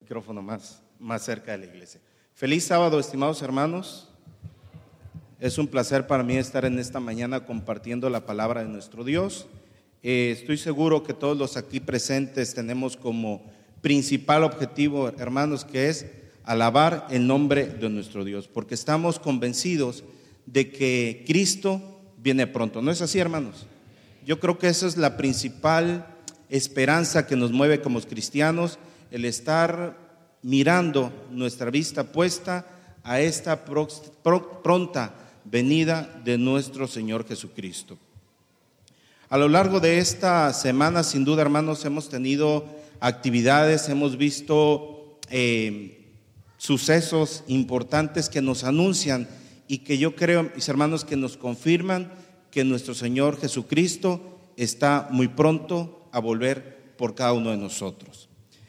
micrófono más cerca de la iglesia. Feliz sábado, estimados hermanos. Es un placer para mí estar en esta mañana compartiendo la palabra de nuestro Dios. Estoy seguro que todos los aquí presentes tenemos como principal objetivo, hermanos, que es alabar el nombre de nuestro Dios, porque estamos convencidos de que Cristo viene pronto. ¿No es así, hermanos? Yo creo que esa es la principal esperanza que nos mueve como cristianos, el estar mirando nuestra vista puesta a esta pronta venida de nuestro Señor Jesucristo. A lo largo de esta semana, sin duda, hermanos, hemos tenido actividades, hemos visto sucesos importantes que nos anuncian y que yo creo, mis hermanos, que nos confirman que nuestro Señor Jesucristo está muy pronto a volver por cada uno de nosotros.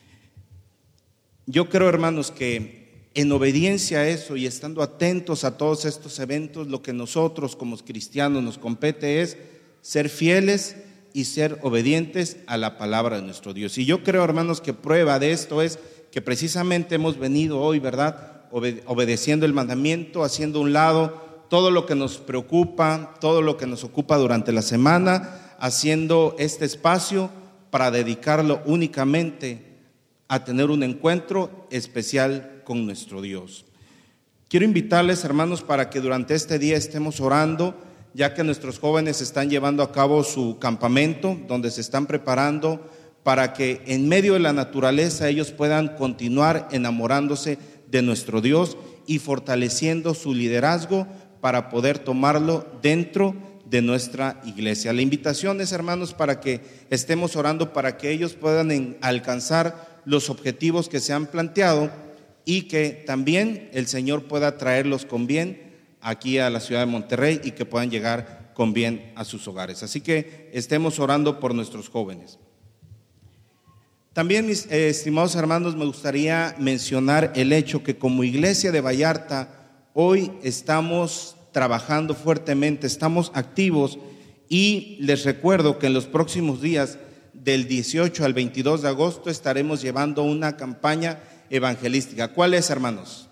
Yo creo, hermanos, que en obediencia a eso y estando atentos a todos estos eventos, lo que nosotros como cristianos nos compete es ser fieles y ser obedientes a la palabra de nuestro Dios. Y yo creo, hermanos, que prueba de esto es que precisamente hemos venido hoy, ¿verdad?, obedeciendo el mandamiento, haciendo a un lado todo lo que nos preocupa, todo lo que nos ocupa durante la semana, haciendo este espacio para dedicarlo únicamente a tener un encuentro especial con nuestro Dios. Quiero invitarles, hermanos, para que durante este día estemos orando, ya que nuestros jóvenes están llevando a cabo su campamento, donde se están preparando para que en medio de la naturaleza ellos puedan continuar enamorándose de nuestro Dios y fortaleciendo su liderazgo para poder tomarlo dentro de nuestra iglesia. La invitación es, hermanos, para que estemos orando para que ellos puedan alcanzar los objetivos que se han planteado y que también el Señor pueda traerlos con bien aquí a la ciudad de Monterrey y que puedan llegar con bien a sus hogares. Así que estemos orando por nuestros jóvenes. También, mis estimados hermanos, me gustaría mencionar el hecho que como iglesia de Vallarta hoy estamos trabajando fuertemente, estamos activos y les recuerdo que en los próximos días del 18 al 22 de agosto estaremos llevando una campaña evangelística. ¿Cuál es, hermanos?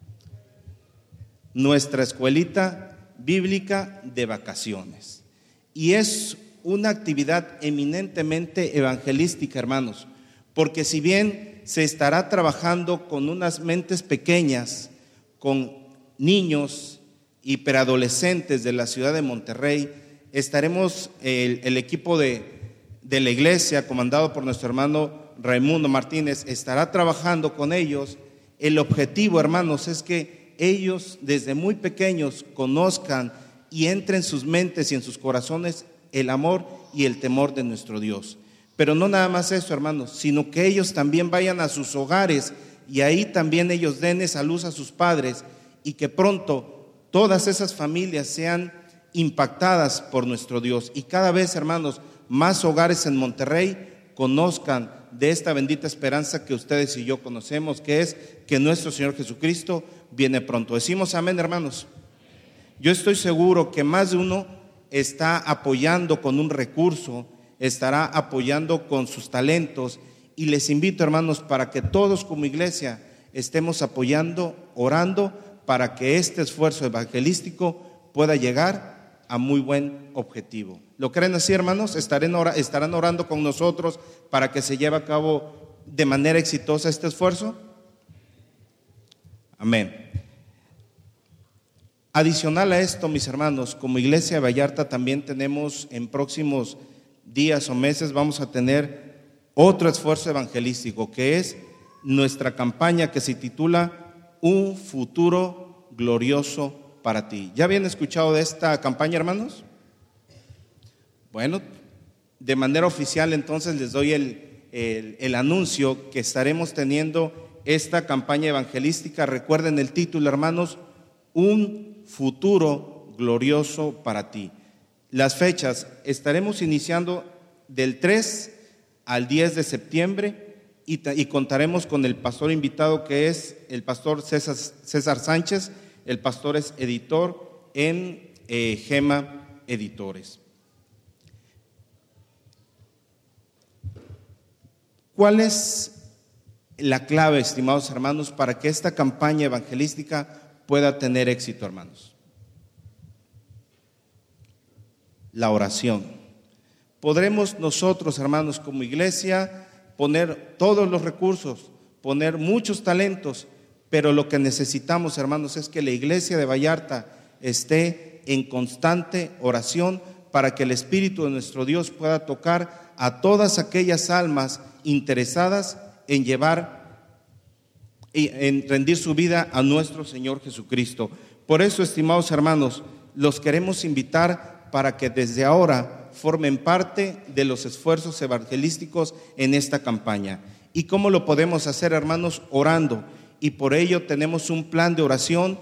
Nuestra escuelita bíblica de vacaciones. Y es una actividad eminentemente evangelística, hermanos, porque si bien se estará trabajando con unas mentes pequeñas, con niños y preadolescentes de la ciudad de Monterrey, estaremos, el equipo de la iglesia, comandado por nuestro hermano Raimundo Martínez, estará trabajando con ellos. El objetivo, hermanos, es que ellos desde muy pequeños conozcan y entre en sus mentes y en sus corazones el amor y el temor de nuestro Dios. Pero no nada más eso, hermanos, sino que ellos también vayan a sus hogares y ahí también ellos den esa luz a sus padres y que pronto todas esas familias sean impactadas por nuestro Dios. Y cada vez, hermanos, más hogares en Monterrey conozcan de esta bendita esperanza que ustedes y yo conocemos, que es que nuestro Señor Jesucristo viene pronto. Decimos amén, hermanos. Yo estoy seguro que más de uno está apoyando con un recurso, estará apoyando con sus talentos, y les invito, hermanos, para que todos como iglesia estemos apoyando, orando para que este esfuerzo evangelístico pueda llegar a muy buen objetivo. ¿Lo creen así, hermanos? ¿Estarán orando con nosotros para que se lleve a cabo de manera exitosa este esfuerzo? Amén. Adicional a esto, mis hermanos, como iglesia de Vallarta también tenemos en próximos días o meses, vamos a tener otro esfuerzo evangelístico, que es nuestra campaña que se titula Un futuro glorioso para ti. ¿Ya habían escuchado de esta campaña, hermanos? Bueno, de manera oficial entonces les doy el anuncio que estaremos teniendo esta campaña evangelística. Recuerden el título, hermanos, Un futuro glorioso para ti. Las fechas, estaremos iniciando del 3 al 10 de septiembre y contaremos con el pastor invitado, que es el pastor César Sánchez. El pastor es editor en Gema Editores. ¿Cuál es la clave, estimados hermanos, para que esta campaña evangelística pueda tener éxito, hermanos. La oración. Podremos nosotros, hermanos, como iglesia, poner todos los recursos, poner muchos talentos, pero lo que necesitamos, hermanos, es que la iglesia de Vallarta esté en constante oración para que el Espíritu de nuestro Dios pueda tocar a todas aquellas almas interesadas en llevar y en rendir su vida a nuestro Señor Jesucristo. Por eso, estimados hermanos, los queremos invitar para que desde ahora formen parte de los esfuerzos evangelísticos en esta campaña. ¿Y cómo lo podemos hacer, hermanos? Orando. Y por ello tenemos un plan de oración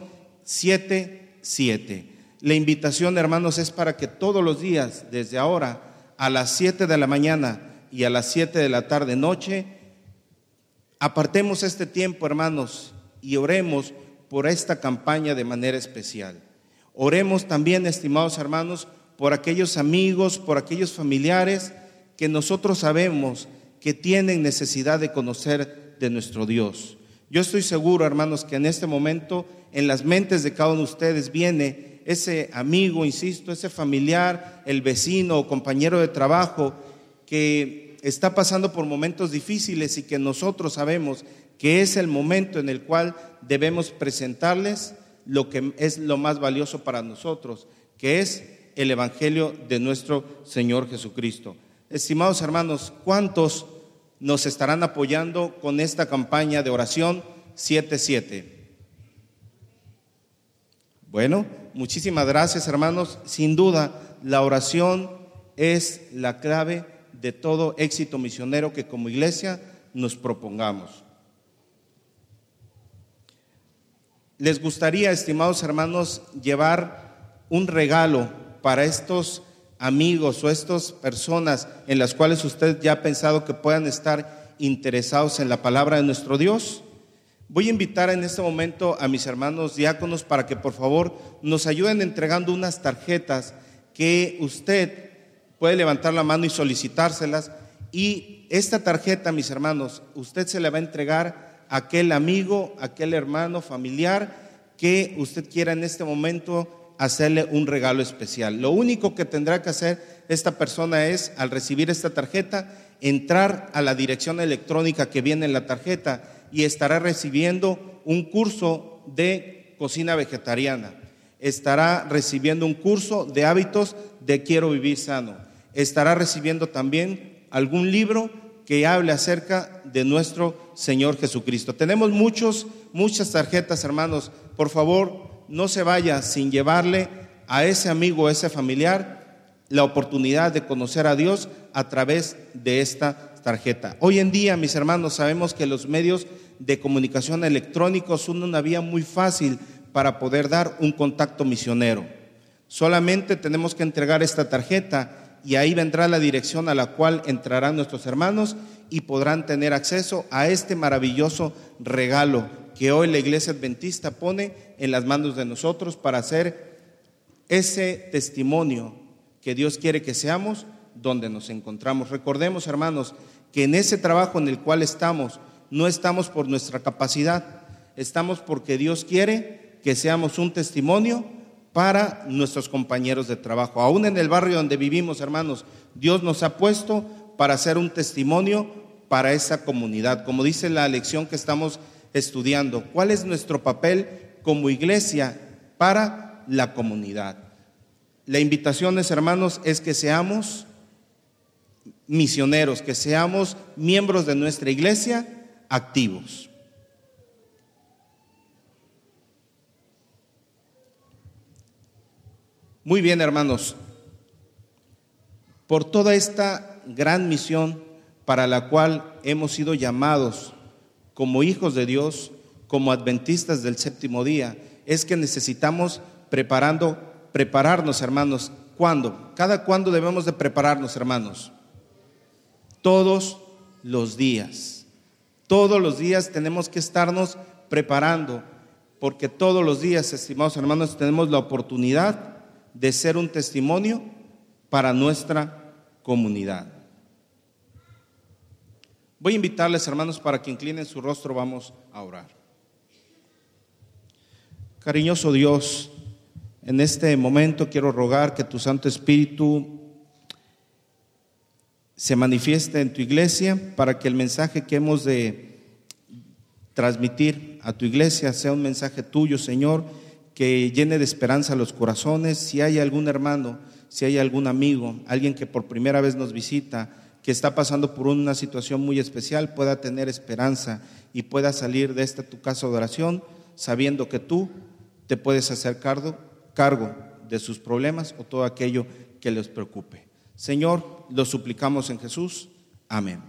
7-7. La invitación, hermanos, es para que todos los días, desde ahora, a las 7 de la mañana y a las 7 de la tarde noche, apartemos este tiempo, hermanos, y oremos por esta campaña de manera especial. Oremos también, estimados hermanos, por aquellos amigos, por aquellos familiares que nosotros sabemos que tienen necesidad de conocer de nuestro Dios. Yo estoy seguro, hermanos, que en este momento en las mentes de cada uno de ustedes viene ese amigo, insisto, ese familiar, el vecino o compañero de trabajo que está pasando por momentos difíciles y que nosotros sabemos que es el momento en el cual debemos presentarles lo que es lo más valioso para nosotros, que es el Evangelio de nuestro Señor Jesucristo. Estimados hermanos, ¿cuántos nos estarán apoyando con esta campaña de oración 7-7? Bueno, muchísimas gracias, hermanos. Sin duda, la oración es la clave de todo éxito misionero que como iglesia nos propongamos. ¿Les gustaría, estimados hermanos, llevar un regalo para estos amigos o estas personas en las cuales usted ya ha pensado que puedan estar interesados en la palabra de nuestro Dios? Voy a invitar en este momento a mis hermanos diáconos para que por favor nos ayuden entregando unas tarjetas que usted puede levantar la mano y solicitárselas, y esta tarjeta, mis hermanos, usted se la va a entregar a aquel amigo, a aquel hermano familiar que usted quiera en este momento hacerle un regalo especial. Lo único que tendrá que hacer esta persona es, al recibir esta tarjeta, entrar a la dirección electrónica que viene en la tarjeta y estará recibiendo un curso de cocina vegetariana, estará recibiendo un curso de hábitos de Quiero Vivir Sano, estará recibiendo también algún libro que hable acerca de nuestro Señor Jesucristo. Tenemos muchas tarjetas, hermanos. Por favor, no se vaya sin llevarle a ese amigo, a ese familiar, la oportunidad de conocer a Dios a través de esta tarjeta. Hoy en día, mis hermanos, sabemos que los medios de comunicación electrónicos son una vía muy fácil para poder dar un contacto misionero. Solamente tenemos que entregar esta tarjeta y ahí vendrá la dirección a la cual entrarán nuestros hermanos y podrán tener acceso a este maravilloso regalo que hoy la Iglesia Adventista pone en las manos de nosotros para hacer ese testimonio que Dios quiere que seamos donde nos encontramos. Recordemos, hermanos, que en ese trabajo en el cual estamos, no estamos por nuestra capacidad, estamos porque Dios quiere que seamos un testimonio para nuestros compañeros de trabajo. Aún en el barrio donde vivimos, hermanos, Dios nos ha puesto para ser un testimonio para esa comunidad. Como dice la lección que estamos estudiando, ¿cuál es nuestro papel como iglesia para la comunidad? La invitación, hermanos, es que seamos misioneros, que seamos miembros de nuestra iglesia activos. Muy bien, hermanos, por toda esta gran misión para la cual hemos sido llamados como hijos de Dios, como adventistas del séptimo día, es que necesitamos prepararnos, hermanos. ¿Cuándo? ¿Cada cuándo debemos de prepararnos, hermanos? Todos los días. Todos los días tenemos que estarnos preparando, porque todos los días, estimados hermanos, tenemos la oportunidad de ser un testimonio para nuestra comunidad. Voy a invitarles, hermanos, para que inclinen su rostro, vamos a orar. Cariñoso Dios, en este momento quiero rogar que tu Santo Espíritu se manifieste en tu iglesia para que el mensaje que hemos de transmitir a tu iglesia sea un mensaje tuyo, Señor, que llene de esperanza los corazones. Si hay algún hermano, si hay algún amigo, alguien que por primera vez nos visita, que está pasando por una situación muy especial, pueda tener esperanza y pueda salir de esta tu casa de oración sabiendo que tú te puedes hacer cargo de sus problemas o todo aquello que les preocupe. Señor, lo suplicamos en Jesús. Amén.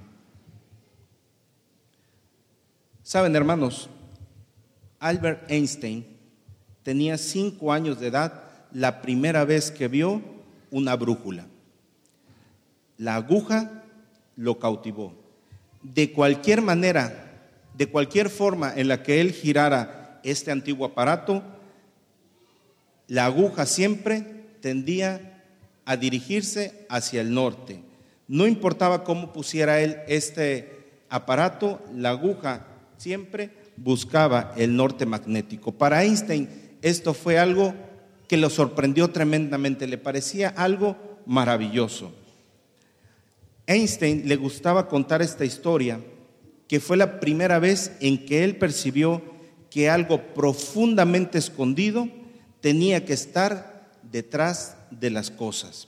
Saben, hermanos, Albert Einstein tenía 5 años de edad la primera vez que vio una brújula. La aguja lo cautivó. De cualquier manera, de cualquier forma en la que él girara este antiguo aparato, la aguja siempre tendía a dirigirse hacia el norte. No importaba cómo pusiera él este aparato, la aguja siempre buscaba el norte magnético. Para Einstein esto fue algo que lo sorprendió tremendamente, le parecía algo maravilloso. Einstein le gustaba contar esta historia, que fue la primera vez en que él percibió que algo profundamente escondido tenía que estar detrás de las cosas.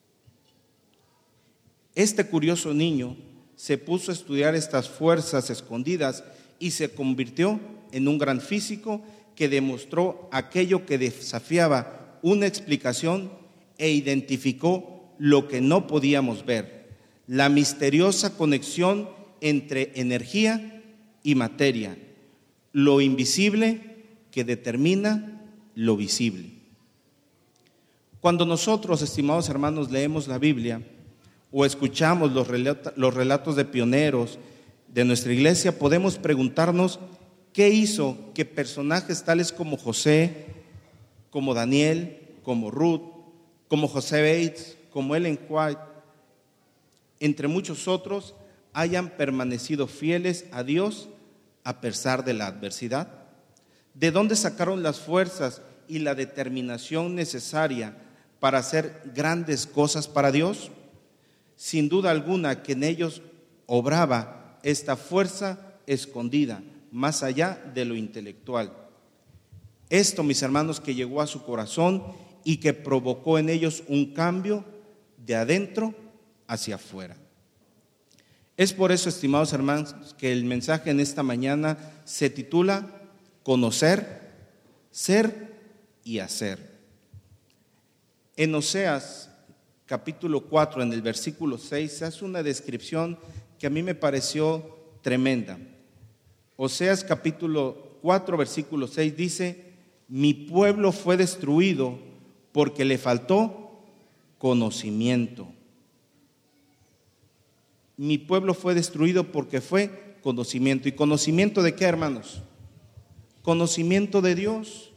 Este curioso niño se puso a estudiar estas fuerzas escondidas y se convirtió en un gran físico que demostró aquello que desafiaba una explicación e identificó lo que no podíamos ver, la misteriosa conexión entre energía y materia, lo invisible que determina lo visible. Cuando nosotros, estimados hermanos, leemos la Biblia o escuchamos los relatos de pioneros de nuestra iglesia, podemos preguntarnos qué hizo que personajes tales como José, como Daniel, como Ruth, como José Bates, como Ellen White, entre muchos otros, hayan permanecido fieles a Dios a pesar de la adversidad. ¿De dónde sacaron las fuerzas y la determinación necesaria para hacer grandes cosas para Dios? Sin duda alguna que en ellos obraba esta fuerza escondida, más allá de lo intelectual. Esto, mis hermanos, que llegó a su corazón y que provocó en ellos un cambio de adentro hacia afuera. Es por eso, estimados hermanos, que el mensaje en esta mañana se titula Conocer, Ser y Hacer. En Oseas capítulo 4, en el versículo 6, se hace una descripción que a mí me pareció tremenda. Oseas capítulo 4, versículo 6 dice: mi pueblo fue destruido porque le faltó conocimiento. Mi pueblo fue destruido porque fue conocimiento. ¿Y conocimiento de qué, hermanos? Conocimiento de Dios.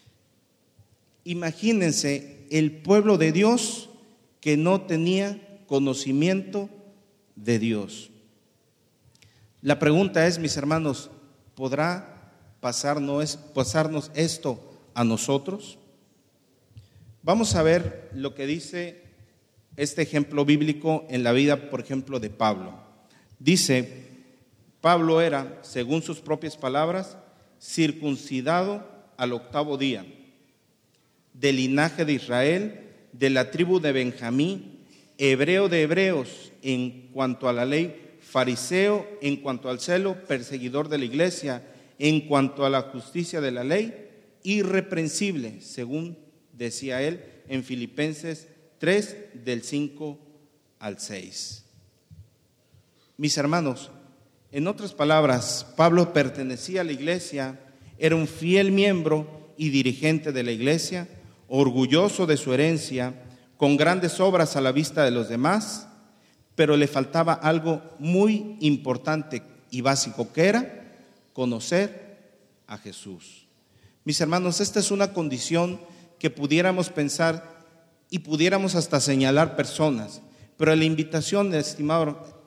Imagínense el pueblo de Dios que no tenía conocimiento de Dios. La pregunta es, mis hermanos, ¿podrá pasarnos esto a nosotros? Vamos a ver lo que dice este ejemplo bíblico en la vida, por ejemplo, de Pablo. Dice, Pablo era, según sus propias palabras, circuncidado al 8º día, del linaje de Israel, de la tribu de Benjamín, hebreo de hebreos en cuanto a la ley, fariseo en cuanto al celo, perseguidor de la iglesia en cuanto a la justicia de la ley, irreprensible, según decía él en Filipenses 3, del 5 al 6. Mis hermanos, en otras palabras, Pablo pertenecía a la iglesia, era un fiel miembro y dirigente de la iglesia, orgulloso de su herencia, con grandes obras a la vista de los demás, pero le faltaba algo muy importante y básico, que era conocer a Jesús. Mis hermanos, esta es una condición que pudiéramos pensar y pudiéramos hasta señalar personas, pero la invitación, estimado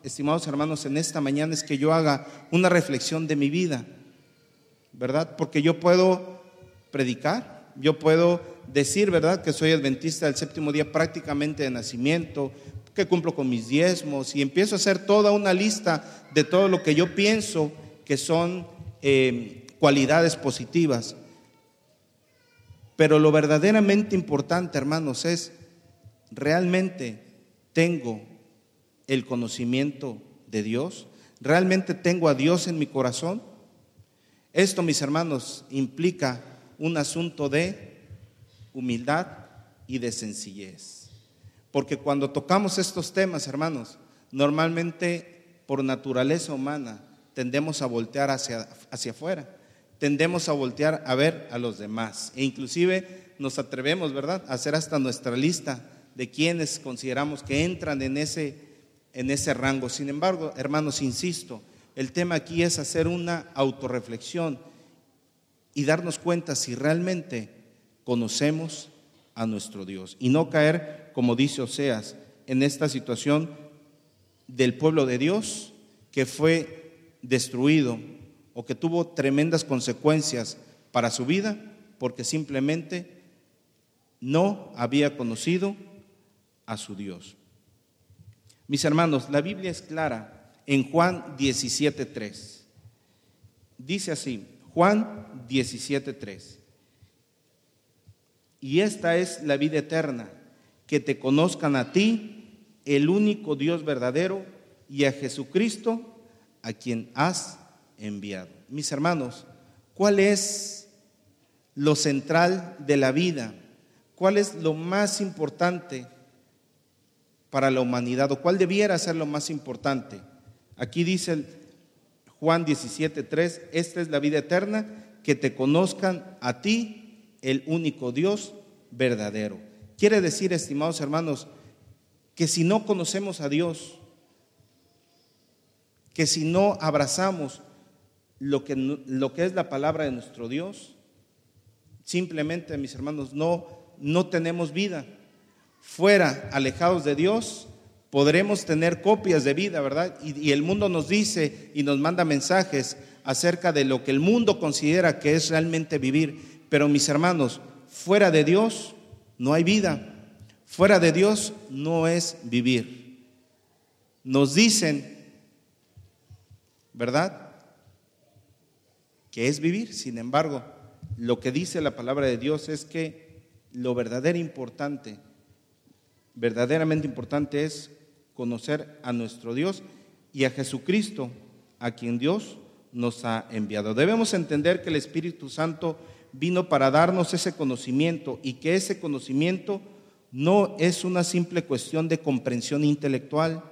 estimados hermanos, en esta mañana es que yo haga una reflexión de mi vida, ¿verdad? Porque yo puedo predicar, yo puedo decir, ¿verdad?, que soy adventista del séptimo día prácticamente de nacimiento, que cumplo con mis diezmos, y empiezo a hacer toda una lista de todo lo que yo pienso que son cualidades positivas. Pero lo verdaderamente importante, hermanos, es: ¿realmente tengo el conocimiento de Dios? ¿Realmente tengo a Dios en mi corazón? Esto, mis hermanos, implica un asunto de humildad y de sencillez. Porque cuando tocamos estos temas, hermanos, normalmente por naturaleza humana tendemos a voltear hacia afuera, tendemos a voltear a ver a los demás, e inclusive nos atrevemos, ¿verdad?, a hacer hasta nuestra lista de quienes consideramos que entran en ese rango. Sin embargo, hermanos, insisto, el tema aquí es hacer una autorreflexión y darnos cuenta si realmente conocemos a nuestro Dios, y no caer, como dice Oseas, en esta situación del pueblo de Dios que fue destruido o que tuvo tremendas consecuencias para su vida porque simplemente no había conocido a su Dios. Mis hermanos, la Biblia es clara en Juan 17:3. Dice así, Juan 17:3: y esta es la vida eterna, que te conozcan a ti, el único Dios verdadero, y a Jesucristo, a quien has enviado. Mis hermanos, ¿cuál es lo central de la vida? ¿Cuál es lo más importante para la humanidad? ¿O cuál debiera ser lo más importante? Aquí dice Juan 17:3: esta es la vida eterna, que te conozcan a ti, el único Dios verdadero. Quiere decir, estimados hermanos, que si no conocemos a Dios, que si no abrazamos lo que es la palabra de nuestro Dios, simplemente, mis hermanos, no tenemos vida. Fuera, alejados de Dios, podremos tener copias de vida, ¿verdad? Y el mundo nos dice y nos manda mensajes acerca de lo que el mundo considera que es realmente vivir. Pero, mis hermanos, fuera de Dios no hay vida. Fuera de Dios no es vivir. Nos dicen, ¿verdad?, que es vivir. Sin embargo, lo que dice la palabra de Dios es que lo verdaderamente importante es conocer a nuestro Dios y a Jesucristo, a quien Dios nos ha enviado. Debemos entender que el Espíritu Santo vino para darnos ese conocimiento, y que ese conocimiento no es una simple cuestión de comprensión intelectual.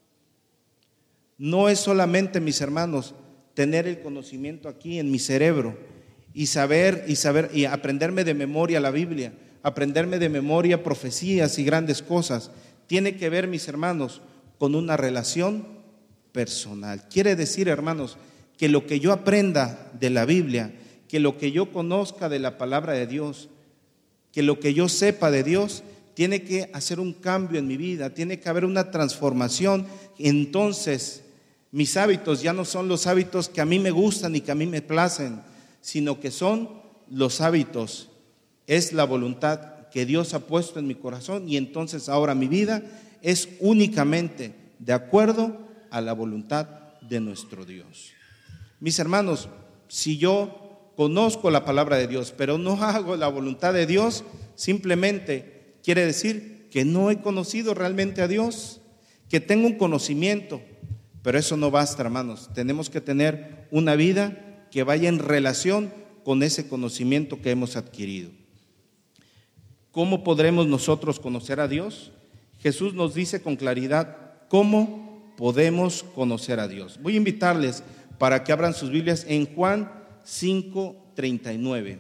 No es solamente, mis hermanos, tener el conocimiento aquí en mi cerebro y saber y aprenderme de memoria la Biblia, aprenderme de memoria profecías y grandes cosas. Tiene que ver, mis hermanos, con una relación personal. Quiere decir, hermanos, que lo que yo aprenda de la Biblia, que lo que yo conozca de la palabra de Dios, que lo que yo sepa de Dios, tiene que hacer un cambio en mi vida, tiene que haber una transformación. Entonces, mis hábitos ya no son los hábitos que a mí me gustan y que a mí me placen, sino que son los hábitos, es la voluntad que Dios ha puesto en mi corazón, y entonces ahora mi vida es únicamente de acuerdo a la voluntad de nuestro Dios. Mis hermanos, si yo conozco la palabra de Dios, pero no hago la voluntad de Dios, simplemente quiere decir que no he conocido realmente a Dios, que tengo un conocimiento, pero eso no basta, hermanos. Tenemos que tener una vida que vaya en relación con ese conocimiento que hemos adquirido. ¿Cómo podremos nosotros conocer a Dios? Jesús nos dice con claridad cómo podemos conocer a Dios. Voy a invitarles para que abran sus Biblias en Juan 5:39.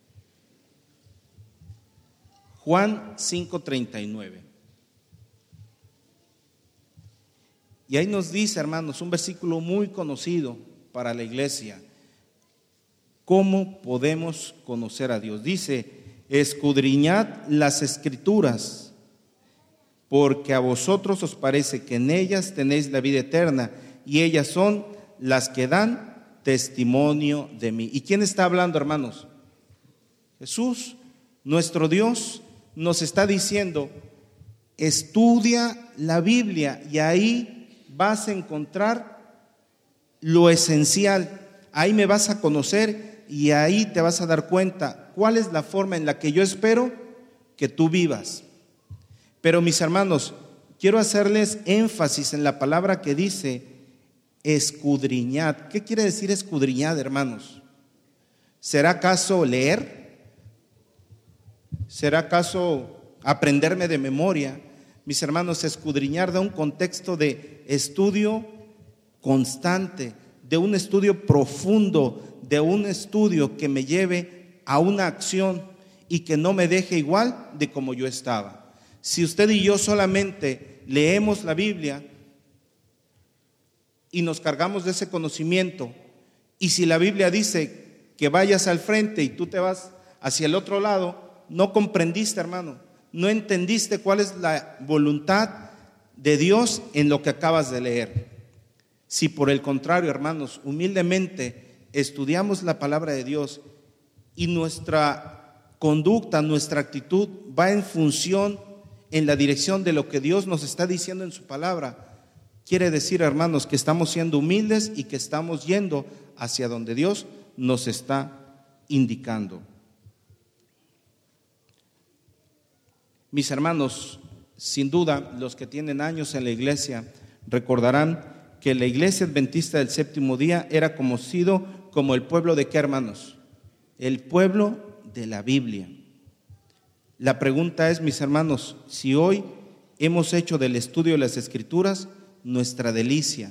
Juan 5:39. Y ahí nos dice, hermanos, un versículo muy conocido para la iglesia. ¿Cómo podemos conocer a Dios? Dice: escudriñad las Escrituras, porque a vosotros os parece que en ellas tenéis la vida eterna, y ellas son las que dan testimonio de mí. ¿Y quién está hablando, hermanos? Jesús, nuestro Dios, nos está diciendo: estudia la Biblia y ahí vas a encontrar lo esencial. Ahí me vas a conocer y ahí te vas a dar cuenta cuál es la forma en la que yo espero que tú vivas. Pero mis hermanos, quiero hacerles énfasis en la palabra que dice escudriñad. ¿Qué quiere decir escudriñad, hermanos? ¿Será acaso leer? ¿Será acaso aprenderme de memoria? Mis hermanos, escudriñar da un contexto de estudio constante, de un estudio profundo, de un estudio que me lleve a una acción y que no me deje igual de como yo estaba. Si usted y yo solamente leemos la Biblia y nos cargamos de ese conocimiento, y si la Biblia dice que vayas al frente y tú te vas hacia el otro lado, no comprendiste, hermano, no entendiste cuál es la voluntad de Dios en lo que acabas de leer. Si por el contrario, hermanos, humildemente estudiamos la palabra de Dios y nuestra conducta, nuestra actitud va en función, en la dirección de lo que Dios nos está diciendo en su palabra, quiere decir, hermanos, que estamos siendo humildes y que estamos yendo hacia donde Dios nos está indicando. Mis hermanos, sin duda, los que tienen años en la iglesia recordarán que la iglesia adventista del séptimo día era conocido como el pueblo de ¿qué, hermanos? El pueblo de la Biblia. La pregunta es, mis hermanos, si hoy hemos hecho del estudio de las Escrituras nuestra delicia.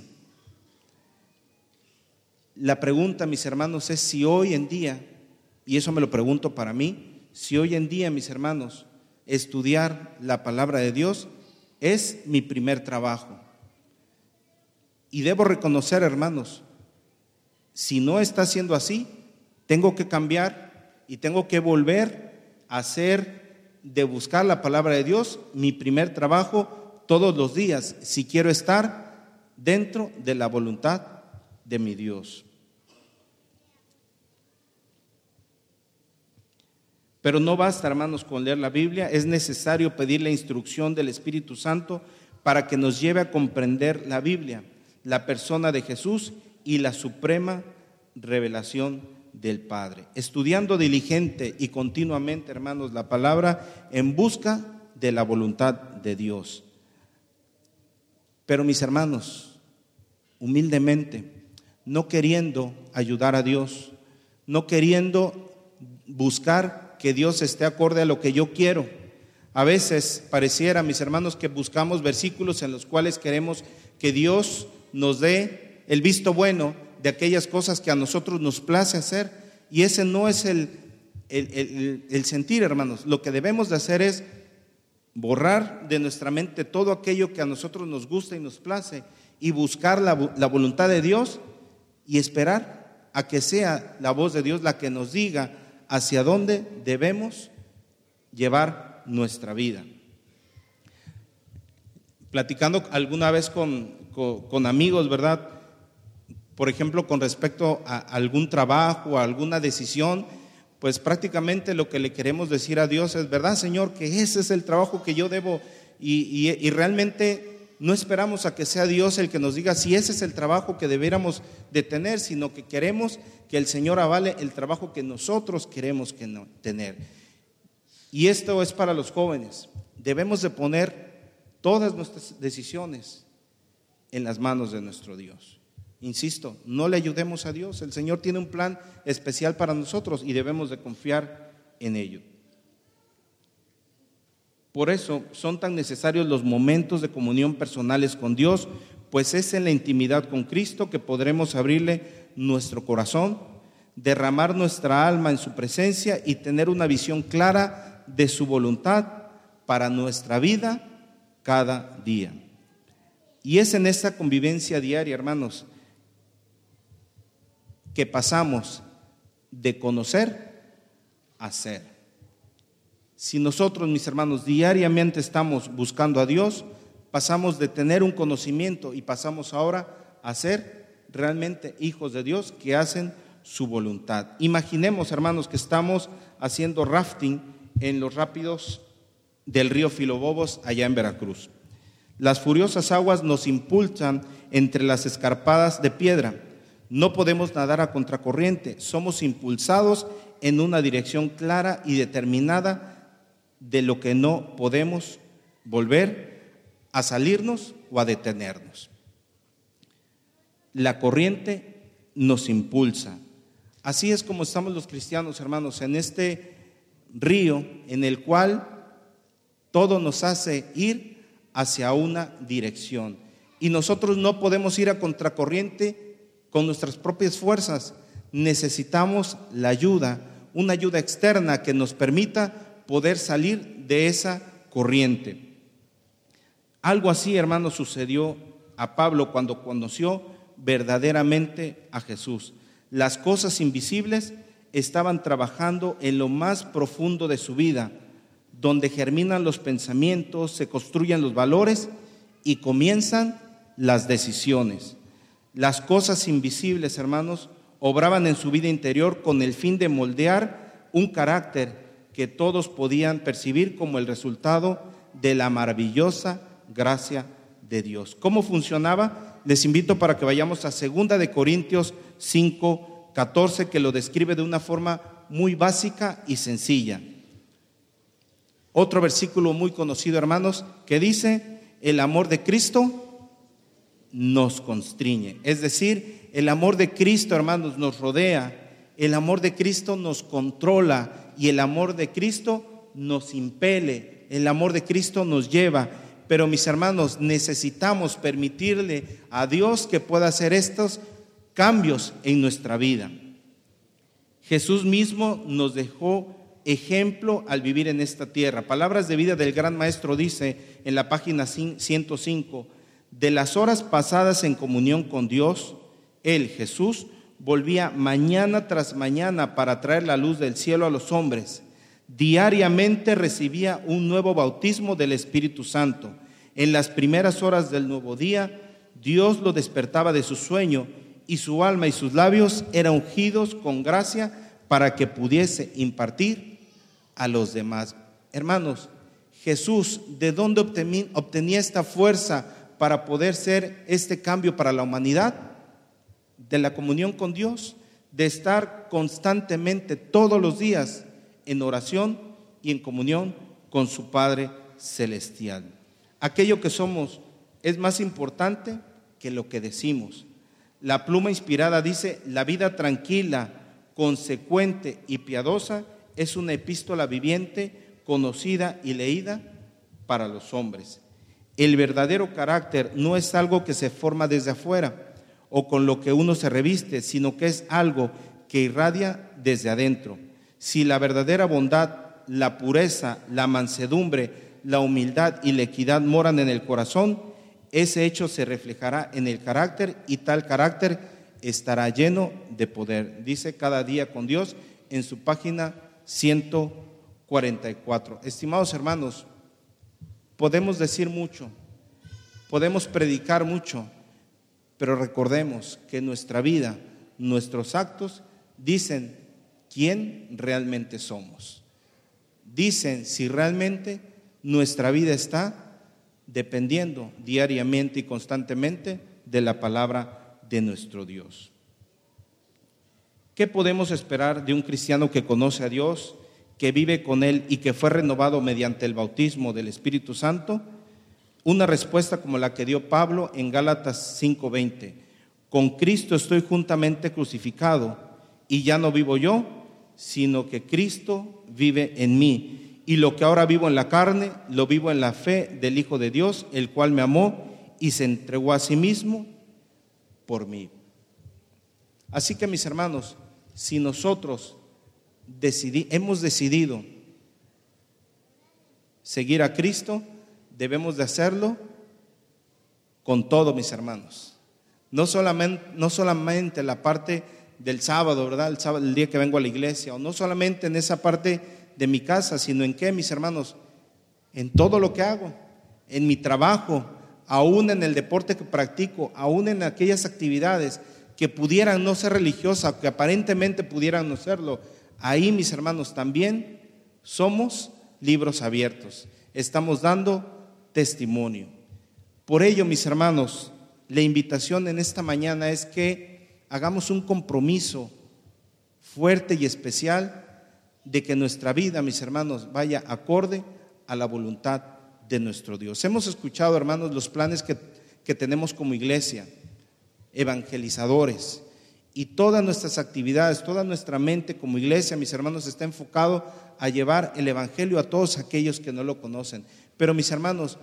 La pregunta, mis hermanos, es si hoy en día, y eso me lo pregunto para mí, si hoy en día, mis hermanos, estudiar la palabra de Dios es mi primer trabajo. Y debo reconocer, hermanos, si no está siendo así, tengo que cambiar y tengo que volver a hacer de buscar la palabra de Dios mi primer trabajo todos los días, si quiero estar dentro de la voluntad de mi Dios. Pero no basta, hermanos, con leer la Biblia, es necesario pedir la instrucción del Espíritu Santo para que nos lleve a comprender la Biblia, la persona de Jesús y la suprema revelación del Padre, estudiando diligente y continuamente, hermanos, la palabra en busca de la voluntad de Dios. Pero mis hermanos, humildemente, no queriendo ayudar a Dios, no queriendo buscar que Dios esté acorde a lo que yo quiero. A veces pareciera, mis hermanos, que buscamos versículos en los cuales queremos que Dios nos dé el visto bueno de aquellas cosas que a nosotros nos place hacer, y ese no es el sentir, hermanos. Lo que debemos de hacer es borrar de nuestra mente todo aquello que a nosotros nos gusta y nos place y buscar la voluntad de Dios y esperar a que sea la voz de Dios la que nos diga hacia dónde debemos llevar nuestra vida. Platicando alguna vez con amigos, ¿verdad? Por ejemplo, con respecto a algún trabajo, a alguna decisión, pues prácticamente lo que le queremos decir a Dios es: ¿verdad, Señor, que ese es el trabajo que yo debo? Y realmente no esperamos a que sea Dios el que nos diga si ese es el trabajo que debiéramos de tener, sino que queremos que el Señor avale el trabajo que nosotros queremos tener. Y esto es para los jóvenes. Debemos de poner todas nuestras decisiones en las manos de nuestro Dios. Insisto, no le ayudemos a Dios. El Señor tiene un plan especial para nosotros y debemos de confiar en ello. Por eso son tan necesarios los momentos de comunión personales con Dios, pues es en la intimidad con Cristo que podremos abrirle nuestro corazón, derramar nuestra alma en su presencia y tener una visión clara de su voluntad para nuestra vida cada día. Y es en esta convivencia diaria, hermanos, que pasamos de conocer a ser. Si nosotros, mis hermanos, diariamente estamos buscando a Dios, pasamos de tener un conocimiento y pasamos ahora a ser realmente hijos de Dios que hacen su voluntad. Imaginemos, hermanos, que estamos haciendo rafting en los rápidos del río Filobobos allá en Veracruz. Las furiosas aguas nos impulsan entre las escarpadas de piedra. No podemos nadar a contracorriente, somos impulsados en una dirección clara y determinada de lo que no podemos volver a salirnos o a detenernos. La corriente nos impulsa. Así es como estamos los cristianos, hermanos, en este río en el cual todo nos hace ir hacia una dirección. Y nosotros no podemos ir a contracorriente con nuestras propias fuerzas. Necesitamos la ayuda, una ayuda externa que nos permita poder salir de esa corriente. Algo así, hermanos, sucedió a Pablo cuando conoció verdaderamente a Jesús. Las cosas invisibles estaban trabajando en lo más profundo de su vida, donde germinan los pensamientos, se construyen los valores y comienzan las decisiones. Las cosas invisibles, hermanos, obraban en su vida interior con el fin de moldear un carácter que todos podían percibir como el resultado de la maravillosa gracia de Dios. ¿Cómo funcionaba? Les invito para que vayamos a 2 de Corintios 5:14, que lo describe de una forma muy básica y sencilla. Otro versículo muy conocido, hermanos, que dice: el amor de Cristo nos constriñe. Es decir, el amor de Cristo, hermanos, nos rodea, el amor de Cristo nos controla y el amor de Cristo nos impele, el amor de Cristo nos lleva. Pero, mis hermanos, necesitamos permitirle a Dios que pueda hacer estos cambios en nuestra vida. Jesús mismo nos dejó ejemplo al vivir en esta tierra. Palabras de vida del gran maestro dice en la página 105: de las horas pasadas en comunión con Dios, Él, Jesús, volvía mañana tras mañana para traer la luz del cielo a los hombres. Diariamente recibía un nuevo bautismo del Espíritu Santo. En las primeras horas del nuevo día, Dios lo despertaba de su sueño y su alma y sus labios eran ungidos con gracia para que pudiese impartir a los demás. Hermanos, Jesús, ¿de dónde obtenía esta fuerza para poder ser este cambio para la humanidad? De la comunión con Dios, de estar constantemente todos los días en oración y en comunión con su Padre Celestial. Aquello que somos es más importante que lo que decimos. La pluma inspirada dice: la vida tranquila, consecuente y piadosa es una epístola viviente, conocida y leída para los hombres. El verdadero carácter no es algo que se forma desde afuera o con lo que uno se reviste, sino que es algo que irradia desde adentro. Si la verdadera bondad, la pureza, la mansedumbre, la humildad y la equidad moran en el corazón, ese hecho se reflejará en el carácter y tal carácter estará lleno de poder. Dice Cada Día con Dios en su página 144. Estimados hermanos, podemos decir mucho, podemos predicar mucho, pero recordemos que nuestra vida, nuestros actos dicen quién realmente somos. Dicen si realmente nuestra vida está dependiendo diariamente y constantemente de la palabra de nuestro Dios. ¿Qué podemos esperar de un cristiano que conoce a Dios, que vive con Él y que fue renovado mediante el bautismo del Espíritu Santo? Una respuesta como la que dio Pablo en Gálatas 5:20: con Cristo estoy juntamente crucificado, y ya no vivo yo, sino que Cristo vive en mí. Y lo que ahora vivo en la carne, lo vivo en la fe del Hijo de Dios, el cual me amó y se entregó a sí mismo por mí. Así que, mis hermanos, si nosotros hemos decidido seguir a Cristo, debemos de hacerlo con todo, mis hermanos. No solamente la parte del sábado, ¿verdad? El sábado, el día que vengo a la iglesia, o no solamente en esa parte de mi casa, sino en qué, mis hermanos, en todo lo que hago, en mi trabajo, aún en el deporte que practico, aún en aquellas actividades que pudieran no ser religiosas, que aparentemente pudieran no serlo. Ahí, mis hermanos, también somos libros abiertos, estamos dando testimonio. Por ello, mis hermanos, la invitación en esta mañana es que hagamos un compromiso fuerte y especial de que nuestra vida, mis hermanos, vaya acorde a la voluntad de nuestro Dios. Hemos escuchado, hermanos, los planes que tenemos como iglesia, evangelizadores, y todas nuestras actividades, toda nuestra mente como iglesia, mis hermanos, está enfocado a llevar el evangelio a todos aquellos que no lo conocen. Pero, mis hermanos,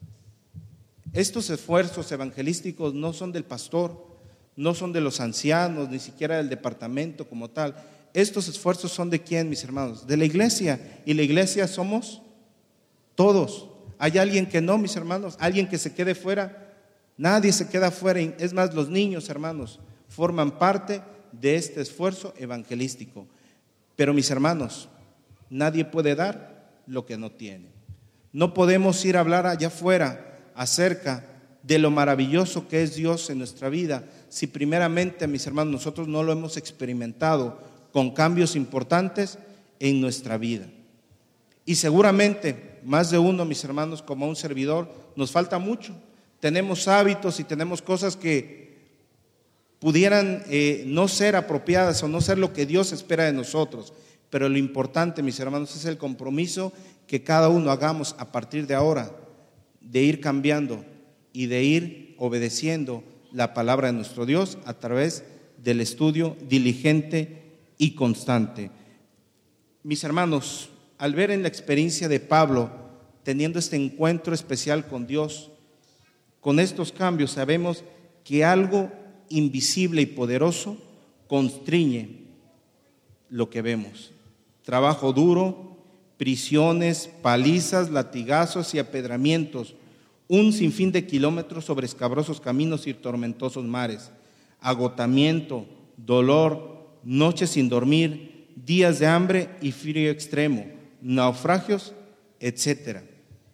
estos esfuerzos evangelísticos no son del pastor, no son de los ancianos, ni siquiera del departamento como tal. Estos esfuerzos son de quién, mis hermanos, de la iglesia, y la iglesia somos todos. ¿Hay alguien que no, mis hermanos? ¿Alguien que se quede fuera? Nadie se queda fuera. Es más, los niños, hermanos, forman parte de este esfuerzo evangelístico. Pero, mis hermanos, nadie puede dar lo que no tiene. No podemos ir a hablar allá afuera acerca de lo maravilloso que es Dios en nuestra vida si primeramente, mis hermanos, nosotros no lo hemos experimentado con cambios importantes en nuestra vida. Y seguramente más de uno, mis hermanos, como un servidor, nos falta mucho. Tenemos hábitos y tenemos cosas que pudieran no ser apropiadas o no ser lo que Dios espera de nosotros. Pero lo importante, mis hermanos, es el compromiso que cada uno hagamos a partir de ahora, de ir cambiando y de ir obedeciendo la palabra de nuestro Dios a través del estudio diligente y constante. Mis hermanos, al ver en la experiencia de Pablo, teniendo este encuentro especial con Dios, con estos cambios sabemos que algo invisible y poderoso constriñe lo que vemos. Trabajo duro, prisiones, palizas, latigazos y apedramientos, un sinfín de kilómetros sobre escabrosos caminos y tormentosos mares, agotamiento, dolor, noches sin dormir, días de hambre y frío extremo, naufragios, etcétera.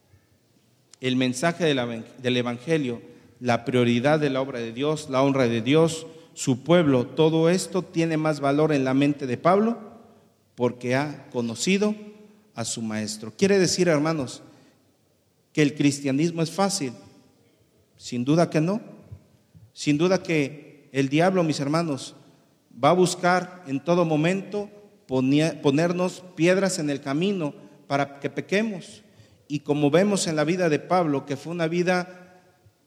El mensaje del Evangelio, la prioridad de la obra de Dios, la honra de Dios, su pueblo, todo esto tiene más valor en la mente de Pablo porque ha conocido a su maestro. Quiere decir, hermanos, que el cristianismo es fácil. Sin duda que no. Sin duda que el diablo, mis hermanos, va a buscar en todo momento ponernos piedras en el camino para que pequemos. Y como vemos en la vida de Pablo, que fue una vida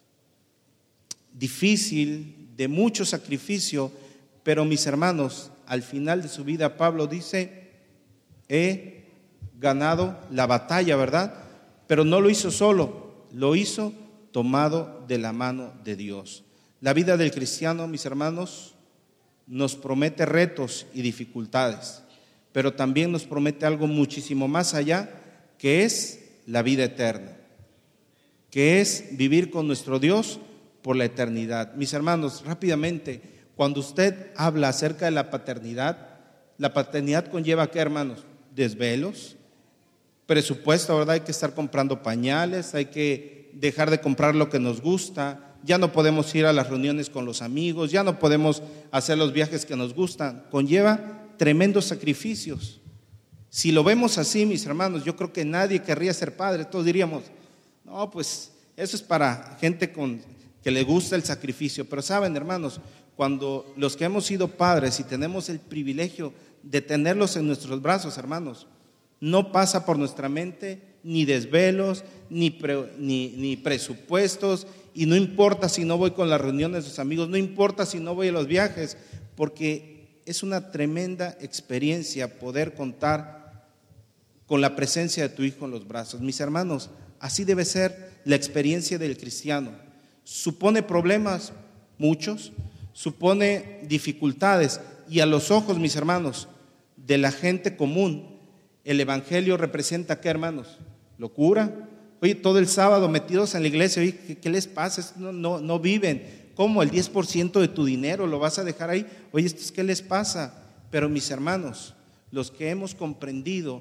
difícil, de mucho sacrificio, pero, mis hermanos, al final de su vida Pablo dice: he ganado la batalla, ¿verdad? Pero no lo hizo solo, lo hizo tomado de la mano de Dios. La vida del cristiano, mis hermanos, nos promete retos y dificultades, pero también nos promete algo muchísimo más allá, que es la vida eterna, que es vivir con nuestro Dios por la eternidad. Mis hermanos, rápidamente, cuando usted habla acerca de la paternidad conlleva ¿qué, hermanos? Desvelos, presupuesto, ¿verdad? Hay que estar comprando pañales, hay que dejar de comprar lo que nos gusta, ya no podemos ir a las reuniones con los amigos, ya no podemos hacer los viajes que nos gustan. Conlleva tremendos sacrificios. Si lo vemos así, mis hermanos, yo creo que nadie querría ser padre. Todos diríamos: no, pues eso es para gente que le gusta el sacrificio. Pero saben, hermanos, cuando los que hemos sido padres y tenemos el privilegio de tenerlos en nuestros brazos, hermanos, no pasa por nuestra mente ni desvelos, ni presupuestos, y no importa si no voy con las reuniones de los amigos, no importa si no voy a los viajes, porque es una tremenda experiencia poder contar con la presencia de tu hijo en los brazos. Mis hermanos, así debe ser la experiencia del cristiano. Supone problemas, muchos, supone dificultades, y a los ojos, mis hermanos, de la gente común, el evangelio representa ¿qué, hermanos? Locura. Oye, todo el sábado metidos en la iglesia, oye, ¿qué les pasa? No viven. ¿Cómo? El 10% de tu dinero lo vas a dejar ahí. Oye, ¿qué les pasa? Pero, mis hermanos, los que hemos comprendido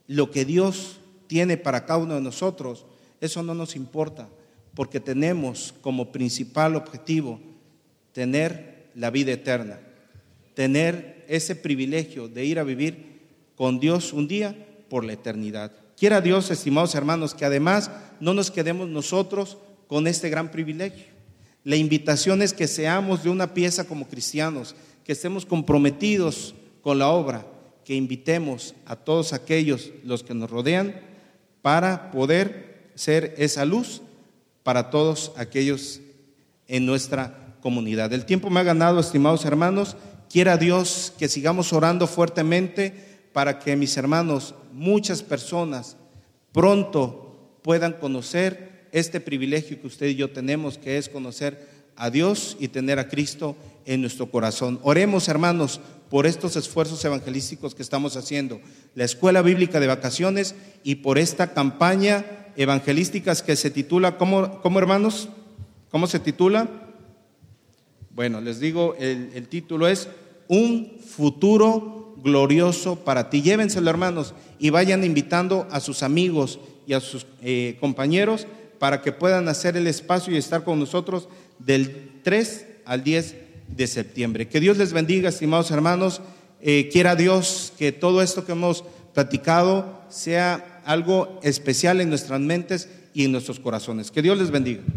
lo que Dios tiene para cada uno de nosotros, eso no nos importa, porque tenemos como principal objetivo tener la vida eterna, tener ese privilegio de ir a vivir con Dios un día por la eternidad. Quiera Dios, estimados hermanos, que además no nos quedemos nosotros con este gran privilegio. La invitación es que seamos de una pieza como cristianos, que estemos comprometidos con la obra, que invitemos a todos aquellos los que nos rodean para poder ser esa luz para todos aquellos en nuestra comunidad. El tiempo me ha ganado, estimados hermanos. Quiera Dios que sigamos orando fuertemente para que, mis hermanos, muchas personas pronto puedan conocer este privilegio que usted y yo tenemos, que es conocer a Dios y tener a Cristo en nuestro corazón. Oremos, hermanos, por estos esfuerzos evangelísticos que estamos haciendo, la Escuela Bíblica de Vacaciones, y por esta campaña evangelística que se titula, ¿cómo hermanos? ¿Cómo se titula? Bueno, les digo, el título es Un futuro glorioso para ti. Llévenselo, hermanos, y vayan invitando a sus amigos y a sus compañeros para que puedan hacer el espacio y estar con nosotros del 3 al 10 de septiembre. Que Dios les bendiga, estimados hermanos. Quiera Dios que todo esto que hemos platicado sea algo especial en nuestras mentes y en nuestros corazones. Que Dios les bendiga.